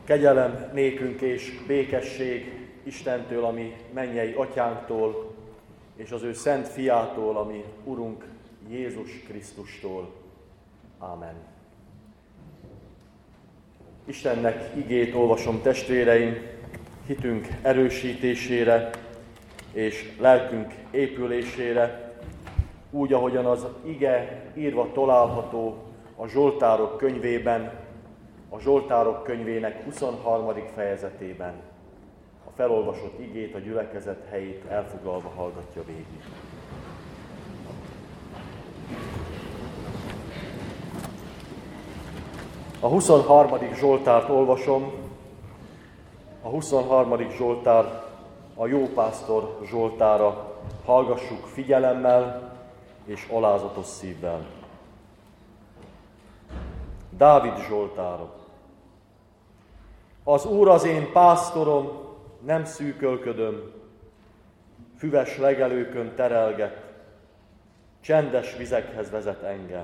Kegyelem nékünk és békesség Istentől, ami mennyei atyánktól, és az ő szent fiától, ami Urunk Jézus Krisztustól. Ámen. Istennek igét olvasom, testvéreim, hitünk erősítésére és lelkünk épülésére, úgy, ahogyan az ige írva található a Zsoltárok könyvében, a Zsoltárok könyvének 23. fejezetében. A felolvasott igét, a gyülekezet helyét elfoglalva hallgatja végig. A 23. Zsoltárt olvasom. A 23. Zsoltár a Jópásztor Zsoltára. Hallgassuk figyelemmel és alázatos szívvel. Dávid Zsoltára. Az Úr az én pásztorom, nem szűkölködöm, füves legelőkön terelget, csendes vizekhez vezet engem.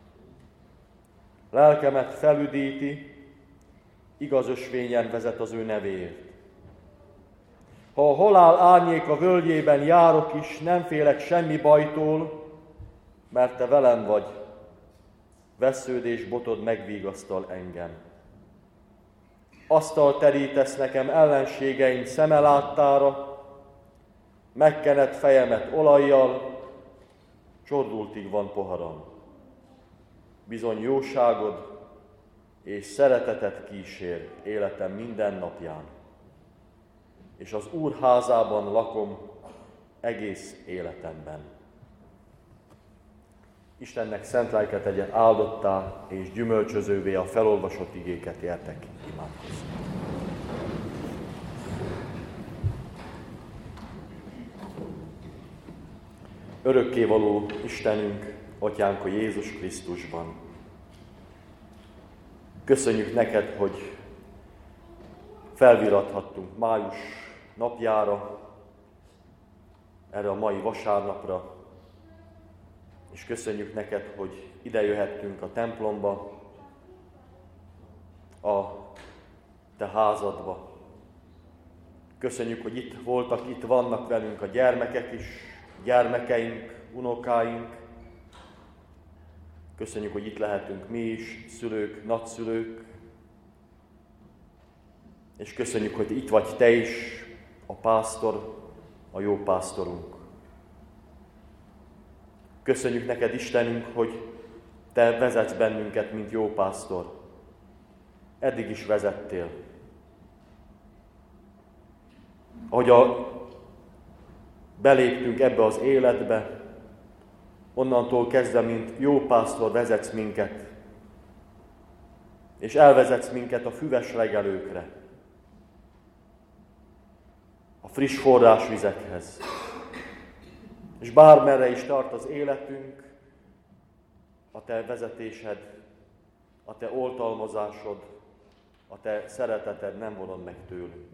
Lelkemet felüdíti, igaz ösvényen vezet az ő nevéért. Ha a halál árnyéka völgyében járok is, nem félek semmi bajtól, mert te velem vagy, vesződés botod megvigasztal engem. Asztalt terítesz nekem ellenségeim szeme láttára, megkened fejemet olajjal, csordultig van poharam. Bizony jóságod és szeretetet kísér életem minden napján, és az Úr házában lakom egész életemben. Istennek szent lelke tegye áldottá és gyümölcsözővé a felolvasott igéket, értek imádkozni. Örökkévaló Istenünk, Atyánk a Jézus Krisztusban. Köszönjük neked, hogy felvirathattunk május napjára, erre a mai vasárnapra, és köszönjük neked, hogy ide jöhettünk a templomba, a te házadba. Köszönjük, hogy itt voltak, itt vannak velünk a gyermekek is, gyermekeink, unokáink. Köszönjük, hogy itt lehetünk mi is, szülők, nagyszülők. És köszönjük, hogy itt vagy te is, a pásztor, a jó pásztorunk. Köszönjük neked, Istenünk, hogy te vezetsz bennünket, mint jó pásztor. Eddig is vezettél. Ahogy beléptünk ebbe az életbe, onnantól kezdve, mint jó pásztor vezetsz minket, és elvezetsz minket a füves legelőkre, a friss forrásvizekhez. És bármerre is tart az életünk, a te vezetésed, a te oltalmazásod, a te szereteted nem vonod meg tőlünk.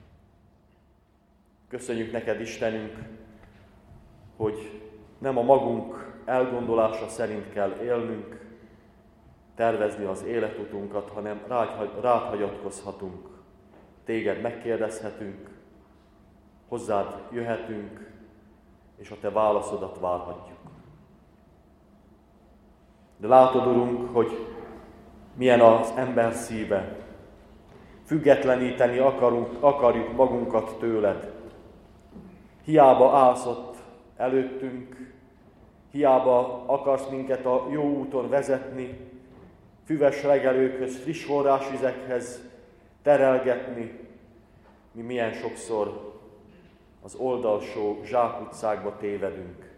Köszönjük neked, Istenünk, hogy nem a magunk elgondolása szerint kell élnünk, tervezni az életutunkat, hanem rád hagyatkozhatunk. Téged megkérdezhetünk, hozzád jöhetünk, és a te válaszodat várhatjuk. De látod, Urunk, hogy milyen az ember szíve. Függetleníteni akarjuk magunkat tőled. Hiába állsz ott előttünk, hiába akarsz minket a jó úton vezetni, füves legelőkhöz, friss forrásvizekhez terelgetni, mi milyen sokszor az oldalsó zsákutcákba tévedünk.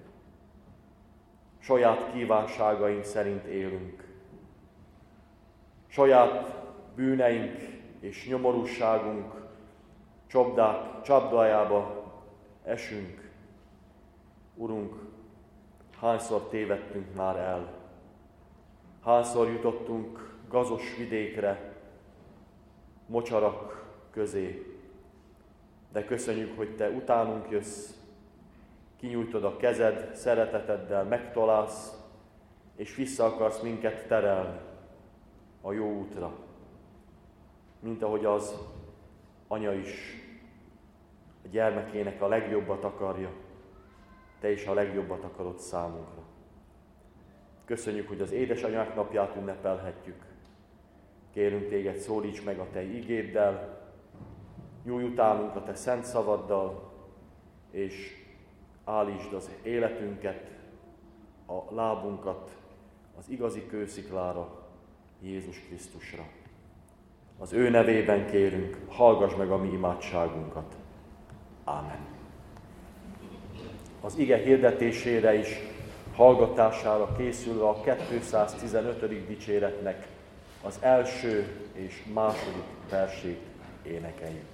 Saját kívánságaink szerint élünk. Saját bűneink és nyomorúságunk csapdájába esünk. Urunk, hányszor tévedtünk már el? Hányszor jutottunk gazos vidékre, mocsarak közé? De köszönjük, hogy te utánunk jössz, kinyújtod a kezed, szereteteddel megtalálsz, és vissza akarsz minket terelni a jó útra. mint ahogy az anya is a gyermekének a legjobbat akarja, te is a legjobbat akarod számunkra. Köszönjük, hogy az édesanyák napját ünnepelhetjük. Kérünk téged, szólíts meg a te igéddel, nyújj utánunk a te szent szavaddal, és állítsd az életünket, a lábunkat az igazi kősziklára, Jézus Krisztusra. Az ő nevében kérünk, hallgass meg a mi imádságunkat. Ámen. Az ige hirdetésére is, hallgatására készülve a 215. dicséretnek az első és második versét énekeljük.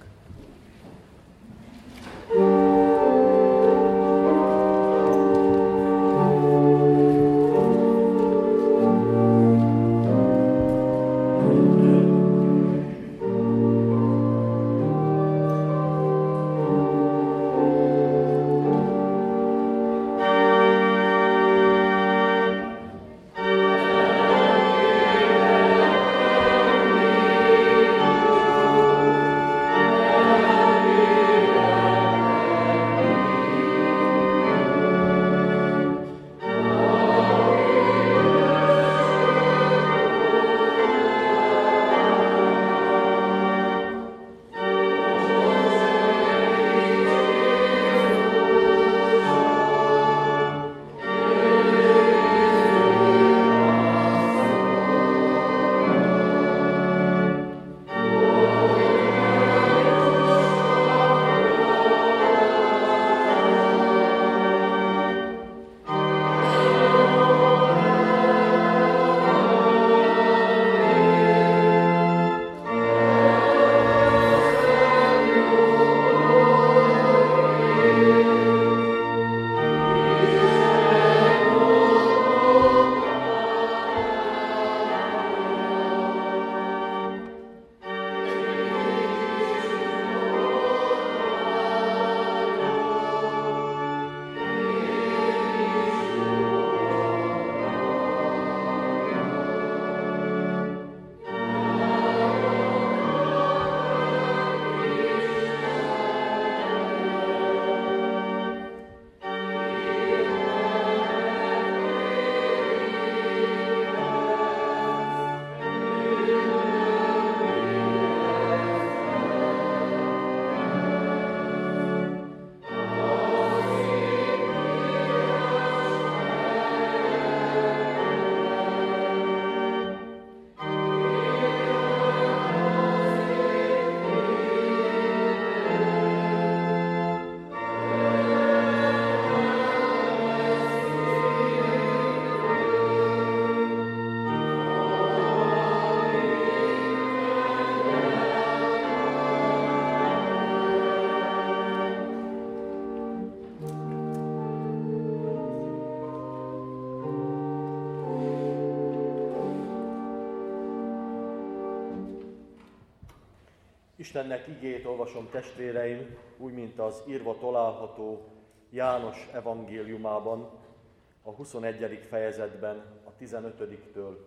Istennek igét olvasom, testvéreim, úgy, mint az írva található János evangéliumában, a 21. fejezetben, a 15-től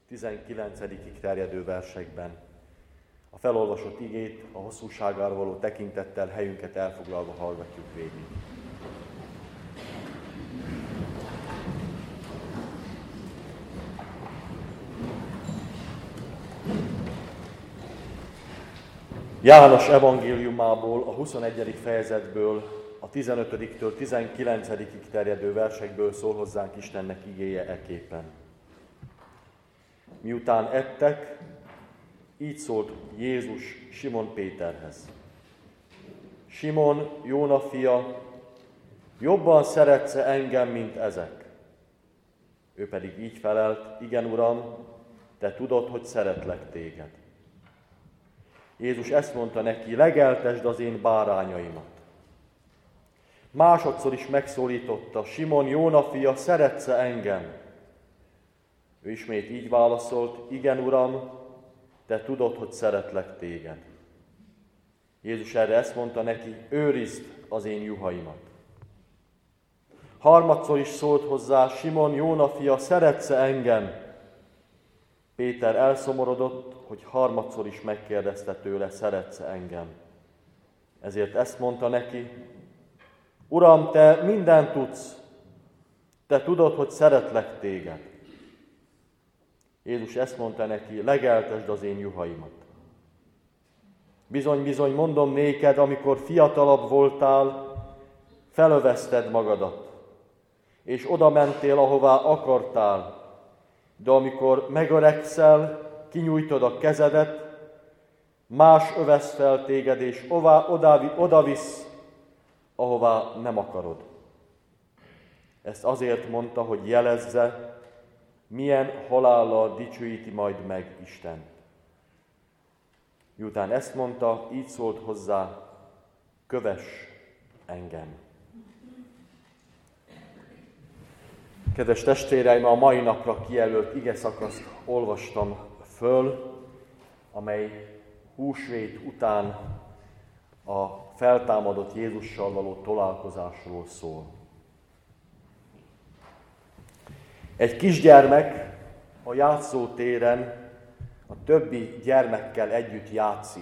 19-ig terjedő versekben. A felolvasott igét a hosszúságára való tekintettel helyünket elfoglalva hallgatjuk végig. János evangéliumából, a 21. fejezetből, a 15-től 19-ig terjedő versekből szól hozzánk Istennek igéje eképpen. Miután ettek, így szólt Jézus Simon Péterhez. Simon, Jóna fia, jobban szeretsz-e engem, mint ezek? Ő pedig így felelt, igen, Uram, te tudod, hogy szeretlek téged. Jézus ezt mondta neki, legeltesd az én bárányaimat. Másodszor is megszólította, Simon, Jóna fia, szeretsz-e engem? Ő ismét így válaszolt, igen, Uram, te tudod, hogy szeretlek téged. Jézus erre ezt mondta neki, őrizd az én juhaimat. Harmadszor is szólt hozzá, Simon, Jóna fia, szeretsz-e engem? Péter elszomorodott, hogy harmadszor is megkérdezte tőle, szeretsz engem. Ezért ezt mondta neki, Uram, te mindent tudsz, te tudod, hogy szeretlek téged. Jézus ezt mondta neki, legeltesd az én juhaimat. Bizony, bizony, mondom néked, amikor fiatalabb voltál, felövezted magadat, és oda mentél, ahová akartál, de amikor megöregszel, kinyújtod a kezedet, más övesz fel téged, és oda visz, ahová nem akarod. Ezt azért mondta, hogy jelezze, milyen halállal dicsőíti majd meg Istent. Miután ezt mondta, így szólt hozzá, kövess engem. Kedves testvéreim, a mai napra kijelölt igeszakaszt olvastam föl, amely húsvét után a feltámadott Jézussal való találkozásról szól. Egy kisgyermek a játszótéren a többi gyermekkel együtt játszik.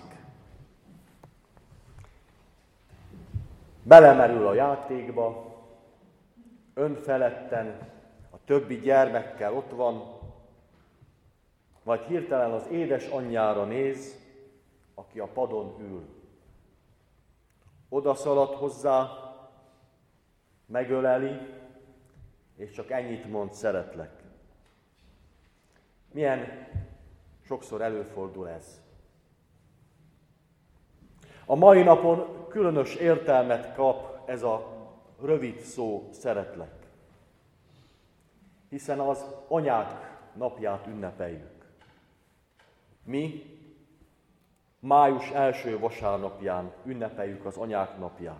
Belemerül a játékba, önfeledten a többi gyermekkel ott van, majd hirtelen az édesanyjára néz, aki a padon ül. Oda szalad hozzá, megöleli, és csak ennyit mond, szeretlek. Milyen sokszor előfordul ez. A mai napon különös értelmet kap ez a rövid szó, szeretlek. Hiszen az anyák napját ünnepeljük. Mi május első vasárnapján ünnepeljük az anyák napját.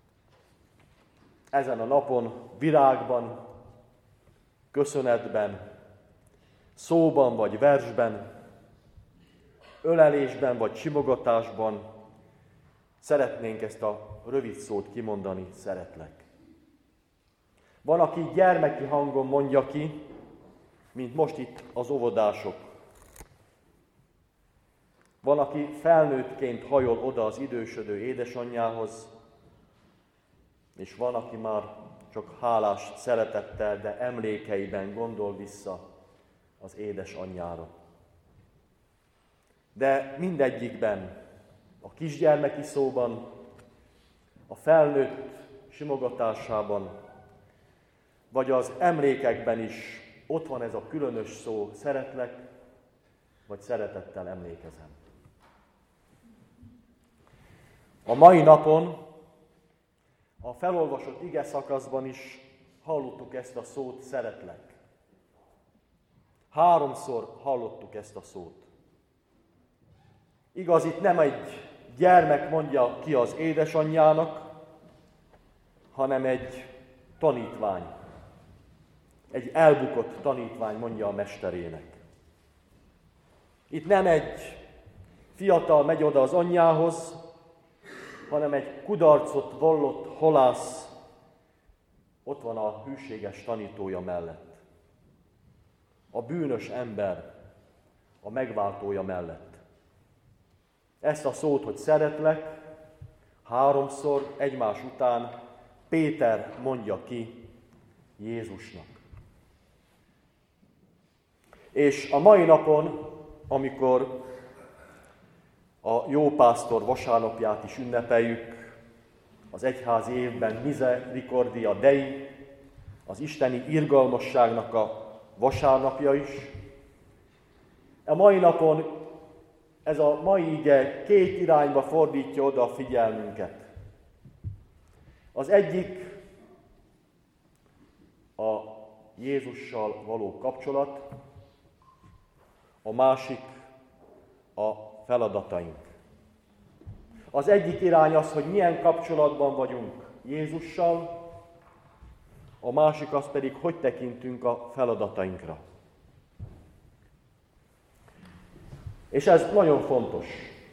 Ezen a napon virágban, köszönetben, szóban vagy versben, ölelésben vagy simogatásban szeretnénk ezt a rövid szót kimondani, szeretlek. Van, aki gyermeki hangon mondja ki, mint most itt az óvodások. Van, aki felnőttként hajol oda az idősödő édesanyjához, és van, aki már csak hálás szeretettel, de emlékeiben gondol vissza az édesanyjára. De mindegyikben, a kisgyermeki szóban, a felnőtt simogatásában, vagy az emlékekben is ott van ez a különös szó, szeretlek, vagy szeretettel emlékezem. A mai napon, a felolvasott ige szakaszban is hallottuk ezt a szót, szeretlek. 3-szor hallottuk ezt a szót. Igaz, itt nem egy gyermek mondja ki az édesanyjának, hanem egy tanítvány. Egy elbukott tanítvány mondja a mesterének. Itt nem egy fiatal megy oda az anyjához, hanem egy kudarcot vallott halász ott van a hűséges tanítója mellett. A bűnös ember a megváltója mellett. Ezt a szót, hogy szeretlek, 3-szor egymás után Péter mondja ki Jézusnak. És a mai napon, amikor a jópásztor vasárnapját is ünnepeljük, az egyházi évben Misericordia Dei, az isteni irgalmasságnak a vasárnapja is. A mai napon ez a mai ige 2 irányba fordítja oda a figyelmünket. Az egyik a Jézussal való kapcsolat, a másik a feladataink. Az egyik irány az, hogy milyen kapcsolatban vagyunk Jézussal, a másik az pedig, hogy tekintünk a feladatainkra. És ez nagyon fontos,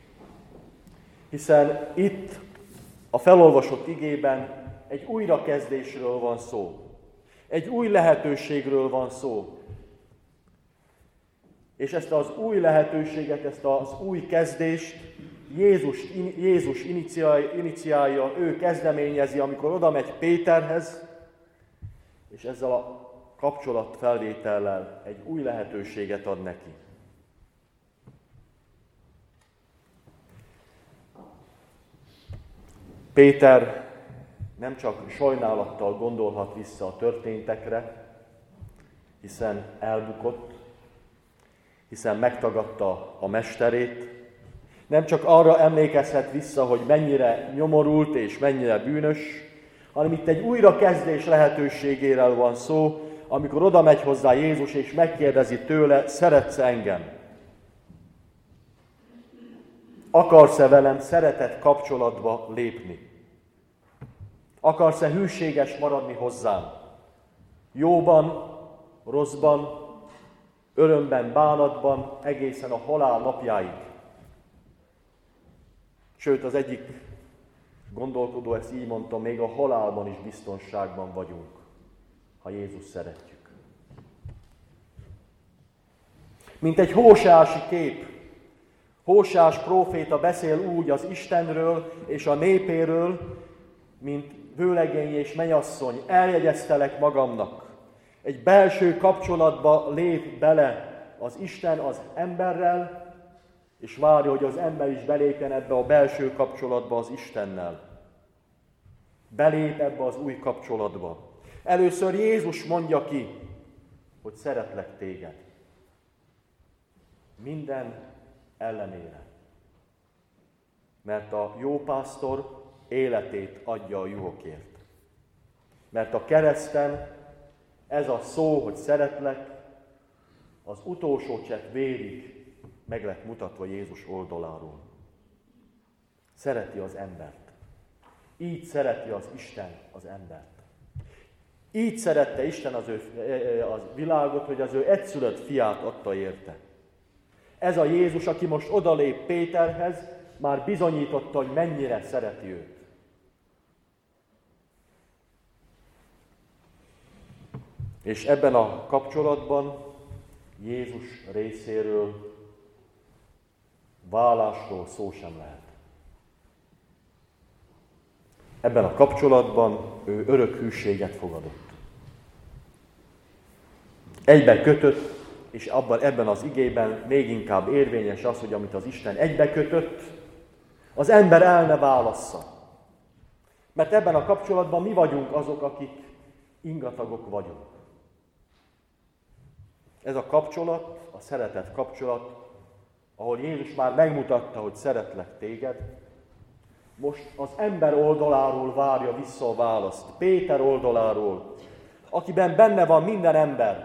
hiszen itt a felolvasott igében egy újrakezdésről van szó, egy új lehetőségről van szó. És ezt az új lehetőséget, ezt az új kezdést Jézus iniciálja, ő kezdeményezi, amikor oda megy Péterhez, és ezzel a kapcsolatfelvétellel egy új lehetőséget ad neki. Péter nem csak sajnálattal gondolhat vissza a történtekre, hiszen elbukott, hiszen megtagadta a mesterét, nem csak arra emlékezhet vissza, hogy mennyire nyomorult és mennyire bűnös, hanem itt egy újrakezdés lehetőségéről van szó, amikor oda megy hozzá Jézus és megkérdezi tőle, szeretsz engem? Akarsz-e velem szeretett kapcsolatba lépni? Akarsz-e hűséges maradni hozzám? Jóban, rosszban, örömben, bánatban, egészen a halál napjáig. Sőt, az egyik gondolkodó ezt így mondta, még a halálban is biztonságban vagyunk, ha Jézus szeretjük. Mint egy hóseási kép, Hóseás próféta beszél úgy az Istenről és a népéről, mint vőlegény és mennyasszony, eljegyeztelek magamnak. Egy belső kapcsolatba lép bele az Isten az emberrel, és várja, hogy az ember is belépjen ebbe a belső kapcsolatba az Istennel. Belép ebbe az új kapcsolatba. Először Jézus mondja ki, hogy szeretlek téged. Minden ellenére. Mert a jó pásztor életét adja a juhokért. Mert a kereszten ez a szó, hogy szeretlek, az utolsó csepp vérig meg lett mutatva Jézus oldaláról. Szereti az embert. Így szereti az Isten az embert. Így szerette Isten a világot, hogy az ő egyszülött fiát adta érte. Ez a Jézus, aki most odalép Péterhez, már bizonyította, hogy mennyire szereti őt. És ebben a kapcsolatban Jézus részéről válásról szó sem lehet. Ebben a kapcsolatban ő örök hűséget fogadott. Egybe kötött, és ebben az igében még inkább érvényes az, hogy amit az Isten egybe kötött, az ember el ne válassza. Mert ebben a kapcsolatban mi vagyunk azok, akik ingatagok vagyunk. Ez a kapcsolat, a szeretet kapcsolat, ahol Jézus már megmutatta, hogy szeretlek téged, most az ember oldaláról várja vissza a választ, Péter oldaláról, akiben benne van minden ember.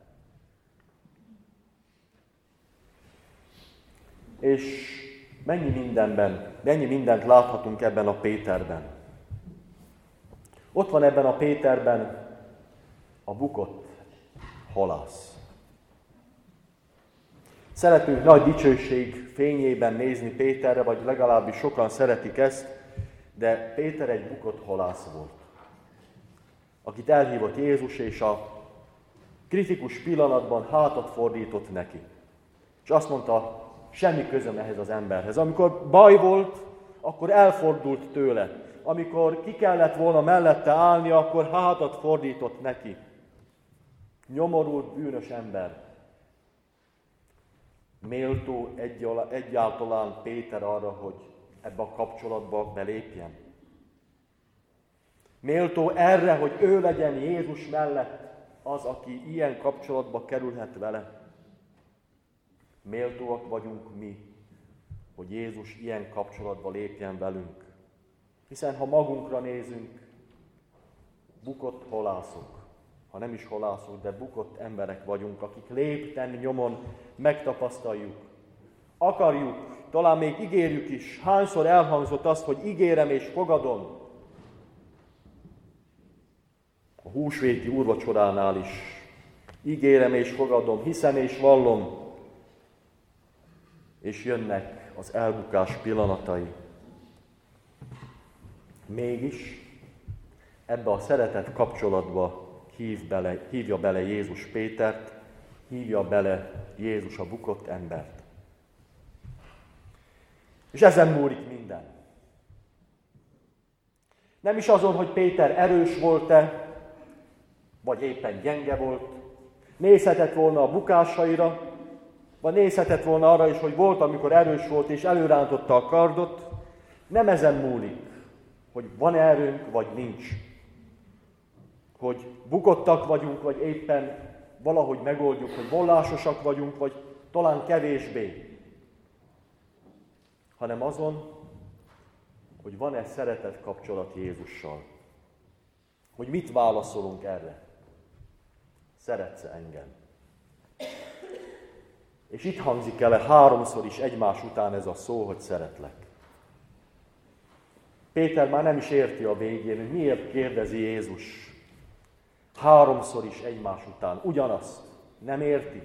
És mennyi mindent láthatunk ebben a Péterben. Ott van ebben a Péterben a bukott halász. Szeretünk nagy dicsőség fényében nézni Péterre, vagy legalábbis sokan szeretik ezt, de Péter egy bukott halász volt, akit elhívott Jézus, és a kritikus pillanatban hátat fordított neki. És azt mondta, semmi közöm ehhez az emberhez. Amikor baj volt, akkor elfordult tőle. Amikor ki kellett volna mellette állni, akkor hátat fordított neki. Nyomorult, bűnös ember. Méltó egyáltalán Péter arra, hogy ebbe a kapcsolatba belépjen? Méltó erre, hogy ő legyen Jézus mellett az, aki ilyen kapcsolatba kerülhet vele? Méltóak vagyunk mi, hogy Jézus ilyen kapcsolatba lépjen velünk. Hiszen ha magunkra nézünk, bukott halászok, ha nem is halászok, de bukott emberek vagyunk, akik lépten nyomon megtapasztaljuk. Akarjuk, talán még ígérjük is, hányszor elhangzott azt, hogy ígérem és fogadom. A húsvéti úrvacsoránál is ígérem és fogadom, hiszem és vallom, és jönnek az elbukás pillanatai. Mégis ebbe a szeretet kapcsolatba hívja bele Jézus Pétert, hívja bele Jézus a bukott embert. És ezen múlik minden. Nem is azon, hogy Péter erős volt-e, vagy éppen gyenge volt. Nézhetett volna a bukásaira, vagy nézhetett volna arra is, hogy volt, amikor erős volt, és előrántotta a kardot. Nem ezen múlik, hogy van erőnk, vagy nincs. Hogy bukottak vagyunk, vagy éppen valahogy megoldjuk, hogy vallásosak vagyunk, vagy talán kevésbé. Hanem azon, hogy van-e szeretet kapcsolat Jézussal. Hogy mit válaszolunk erre. Szeretsz-e engem? És itt hangzik el 3-szor is egymás után ez a szó, hogy szeretlek. Péter már nem is érti a végén, hogy miért kérdezi Jézus 3-szor is egymás után ugyanazt. Nem érti?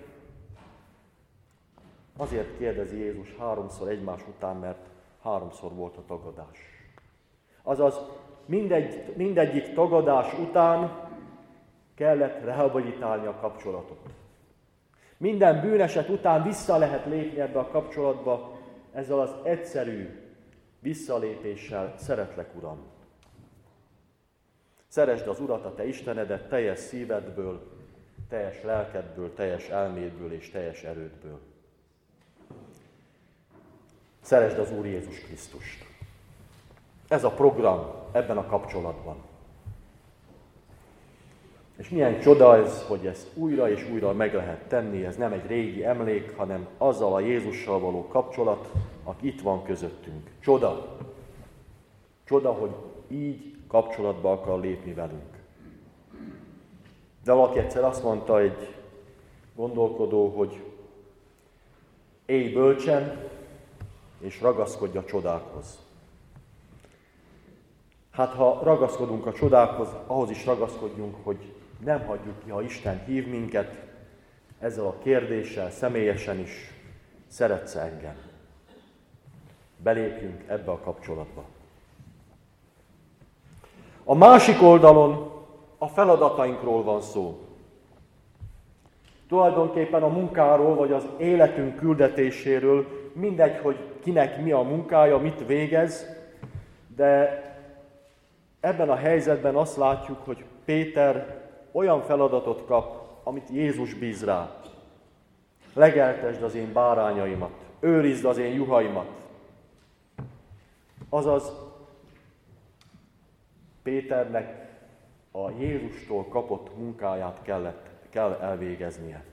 Azért kérdezi Jézus 3-szor egymás után, mert 3-szor volt a tagadás. Azaz mindegyik tagadás után kellett rehabilitálni a kapcsolatot. Minden bűneset után vissza lehet lépni ebbe a kapcsolatba ezzel az egyszerű visszalépéssel: szeretlek, Uram. Szeresd az Urat, a te Istenedet teljes szívedből, teljes lelkedből, teljes elmédből és teljes erődből. Szeresd az Úr Jézus Krisztust. Ez a program ebben a kapcsolatban. És milyen csoda ez, hogy ezt újra és újra meg lehet tenni, ez nem egy régi emlék, hanem azzal a Jézussal való kapcsolat, aki itt van közöttünk. Csoda! Csoda, hogy így kapcsolatba akar lépni velünk. De valaki egyszer azt mondta, egy gondolkodó, hogy élj bölcsen, és ragaszkodj a csodákhoz. Hát ha ragaszkodunk a csodákhoz, ahhoz is ragaszkodjunk, hogy nem hagyjuk ki, ha Isten hív minket ezzel a kérdéssel, személyesen is: szeretsz engem? Belépjünk ebbe a kapcsolatba. A másik oldalon a feladatainkról van szó. Tulajdonképpen a munkáról, vagy az életünk küldetéséről, mindegy, hogy kinek mi a munkája, mit végez, de ebben a helyzetben azt látjuk, hogy Péter olyan feladatot kap, amit Jézus bíz rá. Legeltesd az én bárányaimat, őrizd az én juhaimat. Azaz, Péternek a Jézustól kapott munkáját kell elvégeznie.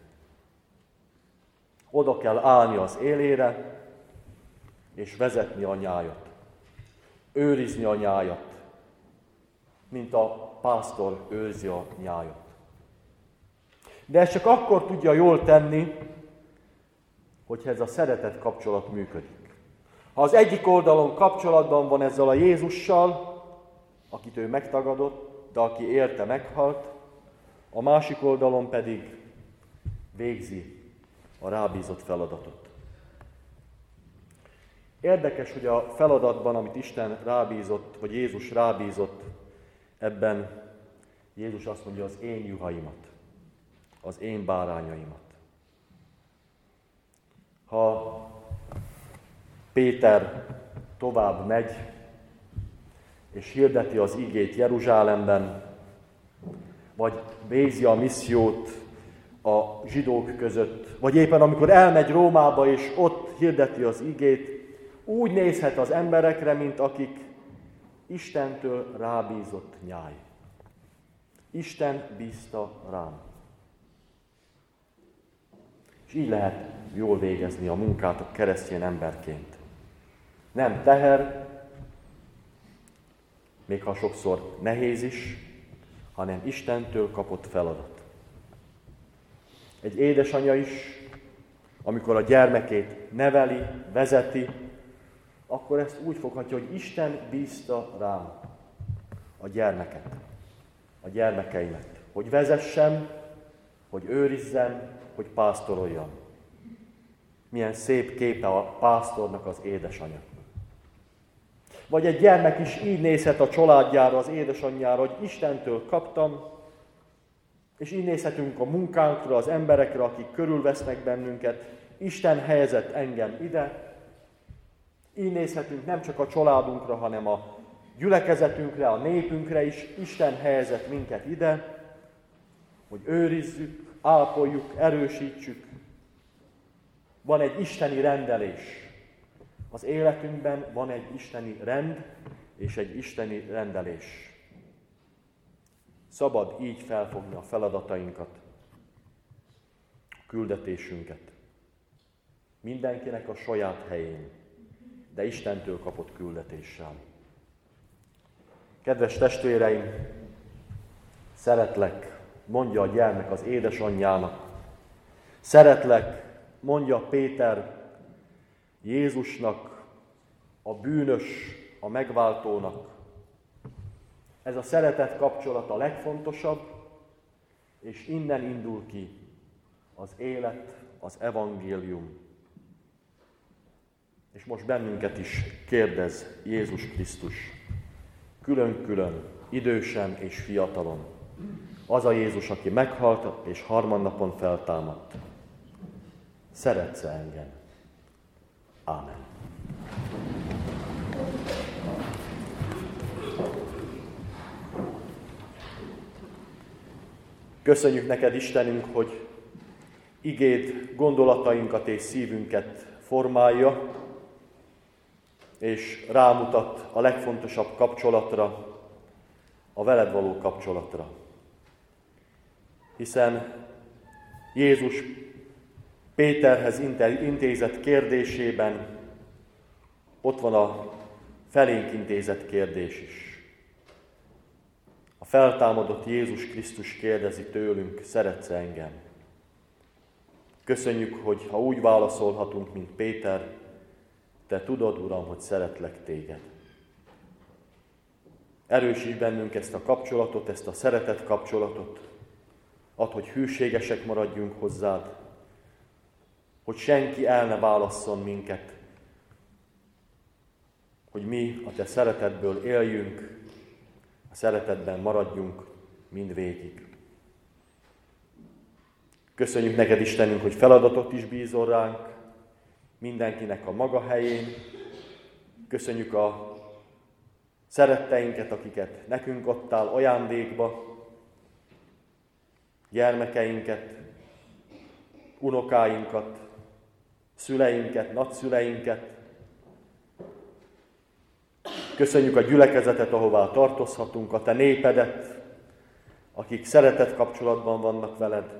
Oda kell állni az élére, és vezetni a nyájat. Őrizni a nyájat, mint a pásztor őrzi a nyájat. De ezt csak akkor tudja jól tenni, hogyha ez a szeretet kapcsolat működik. Ha az egyik oldalon kapcsolatban van ezzel a Jézussal, akit ő megtagadott, de aki érte, meghalt, a másik oldalon pedig végzi a rábízott feladatot. Érdekes, hogy a feladatban, amit Isten rábízott, vagy Jézus rábízott, ebben Jézus azt mondja: az én juhaimat, az én bárányaimat. Ha Péter tovább megy, és hirdeti az igét Jeruzsálemben, vagy végzi a missziót a zsidók között, vagy éppen amikor elmegy Rómába, és ott hirdeti az igét, úgy nézhet az emberekre, mint akik Istentől rábízott nyáj. Isten bízta rám. És így lehet jól végezni a munkát a keresztény emberként. Nem teher, még ha sokszor nehéz is, hanem Istentől kapott feladat. Egy édesanyja is, amikor a gyermekét neveli, vezeti, akkor ezt úgy foghatja, hogy Isten bízta rám a gyermeket, a gyermekeimet, hogy vezessem, hogy őrizzem, hogy pásztoroljam. Milyen szép képe a pásztornak az édesanyja. Vagy egy gyermek is így nézhet a családjára, az édesanyjára, hogy Istentől kaptam, És így nézhetünk a munkánkra, az emberekre, akik körülvesznek bennünket. Isten helyezett engem ide. Így nézhetünk nem csak a családunkra, hanem a gyülekezetünkre, a népünkre is. Isten helyezett minket ide, hogy őrizzük, ápoljuk, erősítsük. Van egy isteni rendelés. Az életünkben van egy isteni rend és egy isteni rendelés. Szabad így felfogni a feladatainkat, a küldetésünket. Mindenkinek a saját helyén, de Istentől kapott küldetéssel. Kedves testvéreim, szeretlek, mondja a gyermek az édesanyjának. Szeretlek, mondja Péter Jézusnak, a bűnös, a megváltónak. Ez a szeretet kapcsolat a legfontosabb, és innen indul ki az élet, az evangélium. És most bennünket is kérdez Jézus Krisztus, külön-külön, idősen és fiatalon. Az a Jézus, aki meghalt és harmadnapon feltámadt. Szeretsz engem? Ámen. Köszönjük neked, Istenünk, hogy igéd gondolatainkat és szívünket formálja, és rámutat a legfontosabb kapcsolatra, a veled való kapcsolatra. Hiszen Jézus Péterhez intézett kérdésében ott van a felénk intézett kérdés is. A feltámadott Jézus Krisztus kérdezi tőlünk, szeretsz engem? Köszönjük, hogy ha úgy válaszolhatunk, mint Péter, te tudod, Uram, hogy szeretlek téged. Erősíts bennünk ezt a kapcsolatot, ezt a szeretet kapcsolatot. Add, hogy hűségesek maradjunk hozzád, hogy senki el ne válasszon minket, hogy mi a te szeretetből éljünk, a szeretetben maradjunk mindvégig. Köszönjük neked, Istenünk, hogy feladatot is bízol ránk, mindenkinek a maga helyén. Köszönjük a szeretteinket, akiket nekünk adtál ajándékba, gyermekeinket, unokáinkat, szüleinket, nagyszüleinket. Köszönjük a gyülekezetet, ahová tartozhatunk, a te népedet, akik szeretet kapcsolatban vannak veled.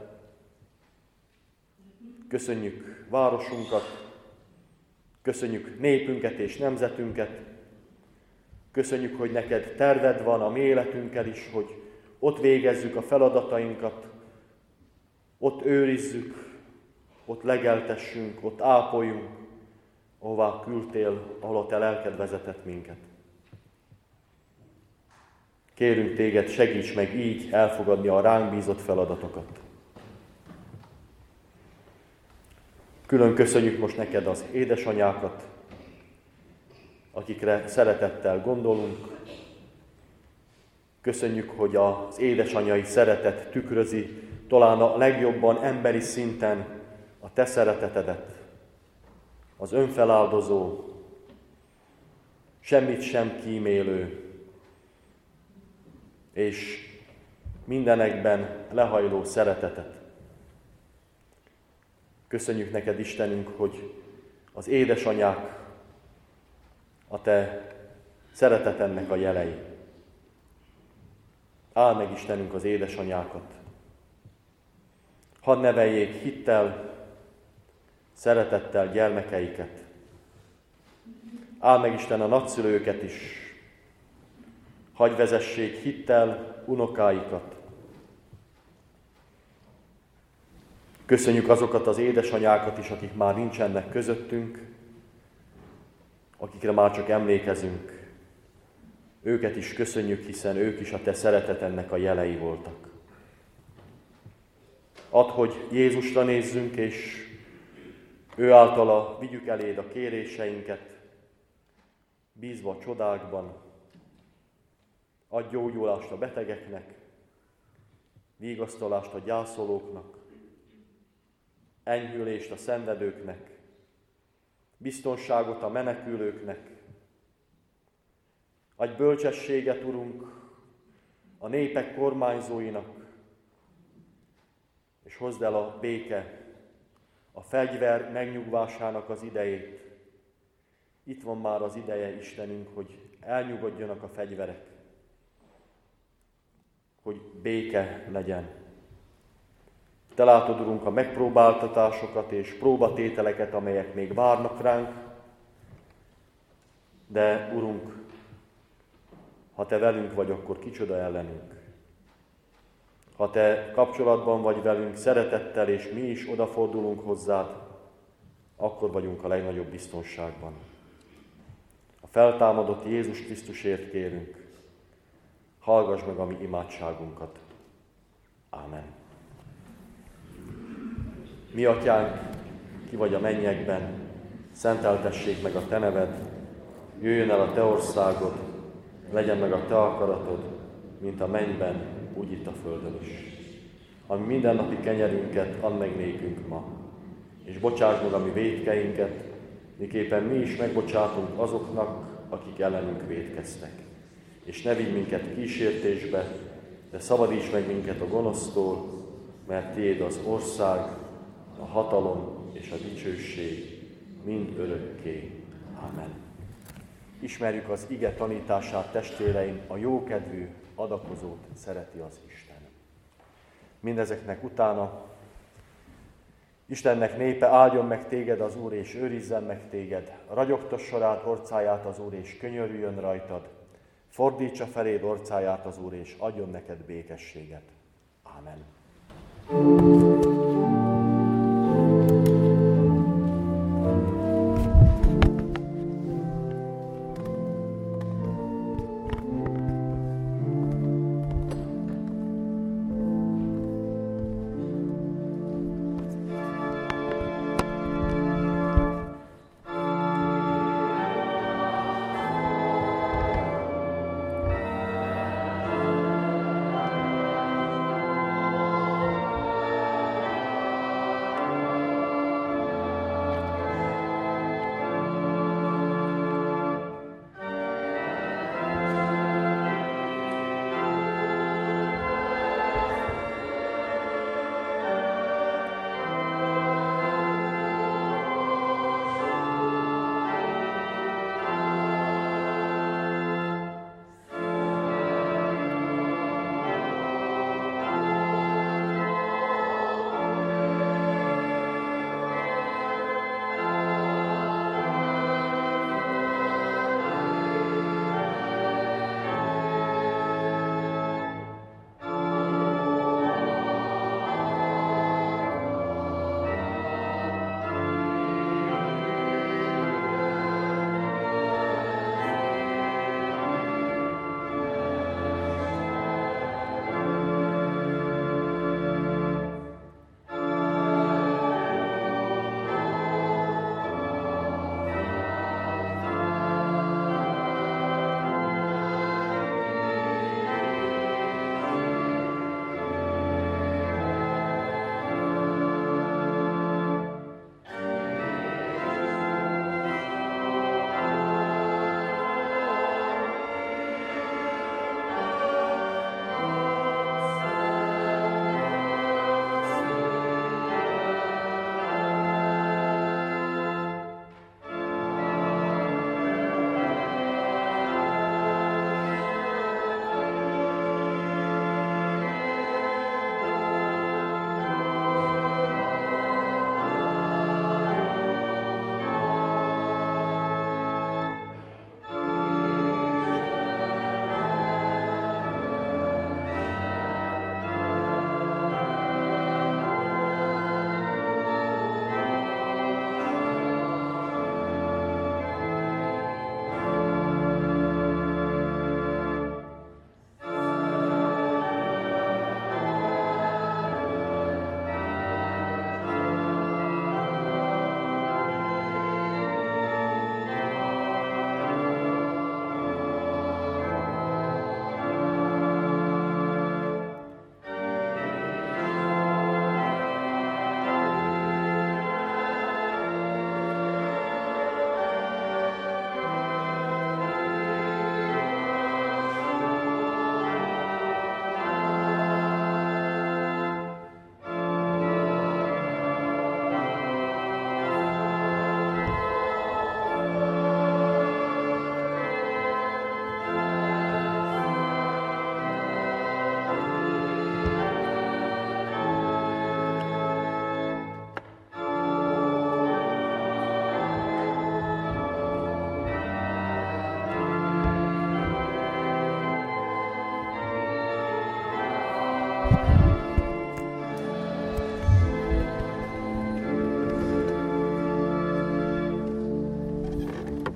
Köszönjük városunkat, köszönjük népünket és nemzetünket. Köszönjük, hogy neked terved van a mi életünkkel is, hogy ott végezzük a feladatainkat, ott őrizzük, ott legeltessünk, ott ápoljunk, ahová küldtél, ahol a te lelked vezetett minket. Kérünk téged, segíts meg így elfogadni a ránk bízott feladatokat. Külön köszönjük most neked az édesanyákat, akikre szeretettel gondolunk. Köszönjük, hogy az édesanyai szeretet tükrözi talán a legjobban emberi szinten a te szeretetedet, az önfeláldozó, semmit sem kímélő, és mindenekben lehajló szeretetet. Köszönjük neked, Istenünk, hogy az édesanyák a te szeretetednek a jelei. Áld meg, Istenünk, az édesanyákat. Hadd neveljék hittel, szeretettel gyermekeiket. Áld meg, Isten, a nagyszülőket is. Hadd vezessék hittel unokáikat. Köszönjük azokat az édesanyákat is, akik már nincsenek közöttünk, akikre már csak emlékezünk. Őket is köszönjük, hiszen ők is a te szeretetednek a jelei voltak. Add, hogy Jézusra nézzünk, és ő általa vigyük eléd a kéréseinket, bízva a csodákban. Adj gyógyulást a betegeknek, vigasztalást a gyászolóknak, enyhülést a szenvedőknek, biztonságot a menekülőknek. Adj bölcsességet, Urunk, a népek kormányzóinak, és hozd el a béke, a fegyver megnyugvásának az idejét. Itt van már az ideje, Istenünk, hogy elnyugodjanak a fegyverek, hogy béke legyen. Te látod, Urunk, a megpróbáltatásokat és próbatételeket, amelyek még várnak ránk, de, Urunk, ha Te velünk vagy, akkor kicsoda ellenünk. Ha Te kapcsolatban vagy velünk, szeretettel, és mi is odafordulunk hozzád, akkor vagyunk a legnagyobb biztonságban. A feltámadott Jézus Krisztusért kérünk, hallgass meg a mi imádságunkat. Ámen. Mi atyánk, ki vagy a mennyekben, szenteltessék meg a te neved, jöjjön el a te országod, legyen meg a te akaratod, mint a mennyben, úgy itt a földön is. Ami mindennapi kenyerünket add meg nékünk ma, és bocsáss meg a mi vétkeinket, miképpen mi is megbocsátunk azoknak, akik ellenünk vétkeztek. És ne vigy minket kísértésbe, de szabadíts meg minket a gonosztól, mert tiéd az ország, a hatalom és a dicsőség mind örökké. Ámen. Ismerjük az ige tanítását, testvéreim, a jókedvű adakozót szereti az Isten. Mindezeknek utána Istennek népe, áldjon meg téged az Úr, és őrizzen meg téged. Ragyogtassa rád orcáját az Úr, és könyörüljön rajtad. Fordítsa feléd orcáját az Úr, és adjon neked békességet. Ámen.